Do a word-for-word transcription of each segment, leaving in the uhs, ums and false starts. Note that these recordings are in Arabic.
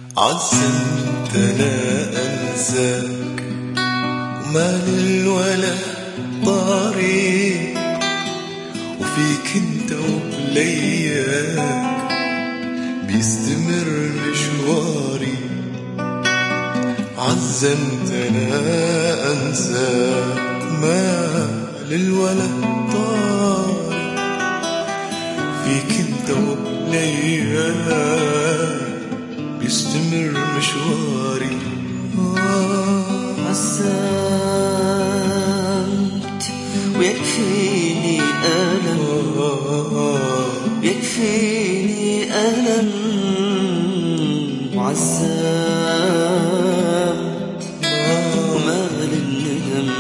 عزمت انا انساك وما للولا طاري وفيك انت وبلياك بيستمر مشواري. عزمت انا انساك ما للولا طاري فيك انت وبلياك بيستمر مشواري. عزمت ويكفيني ألم يكفيني ألم عزمت وما للندم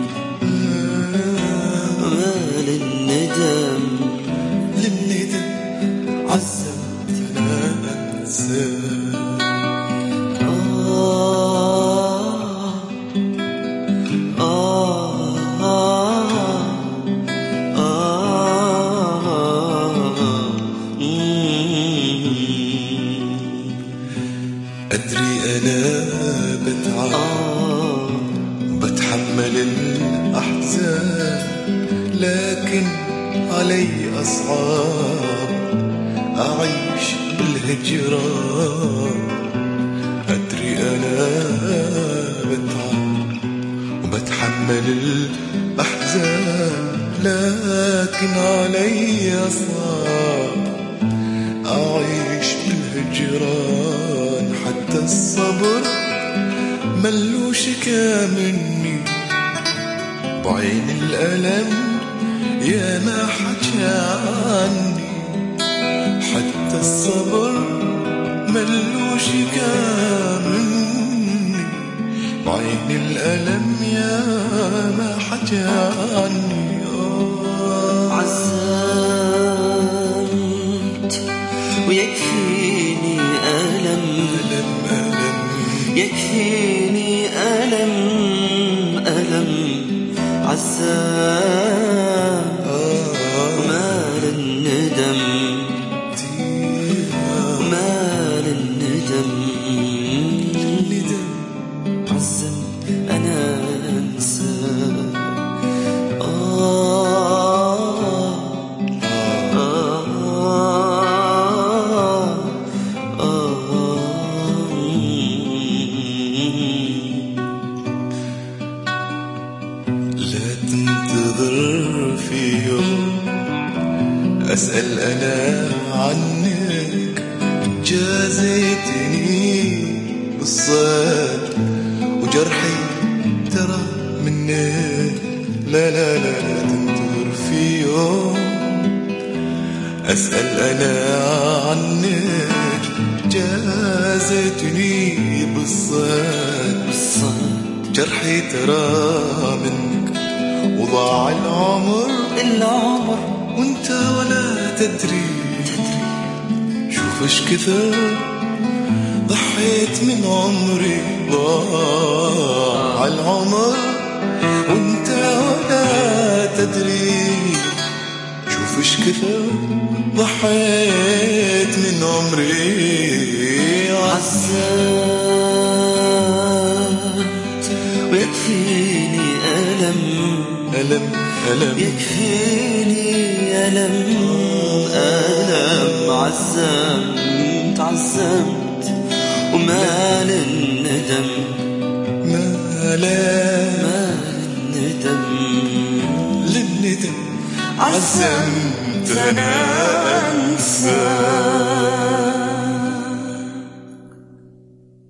وما للندم للندم. عزمت أنا أنساك أدري أنا بتعب بتحمل الأحزان لكن علي أصعب أعيش بالهجران. أدري أنا بتعب وبتحمل الأحزان لكن علي أصعب أعيش بالهجران. حتى الصبر ملوش كامني بعين الألم يا ما حكى عني. حتى الصبر ملوش كامني بعين الألم يا ما حكى عني. عزمت ويكفيني ألم ألم ألم يكفيني ألم ألم عزمت وما للندم وما للندم. عزمت أنا أنساك لا تنتظر في يوم أسأل أنا عنك. جازيتني بالصد وجرحي ترى منك. لا لا لا لا تنتظر في يوم أسأل أنا عنك. جازيتني بالصد جرحي ترى منك. وضاع العمر العمر وانت ولا تدري شوف اش كثر ضحيت من عمري. ضاع العمر وانت ولا تدري شوف اش كثر ضحيت من عمري. عزمت ويكفيني ألم ألم ألم يكفيني ألم ألم عزمت عزمت وما للندم ما لا ما للندم للندم. عزمت أنا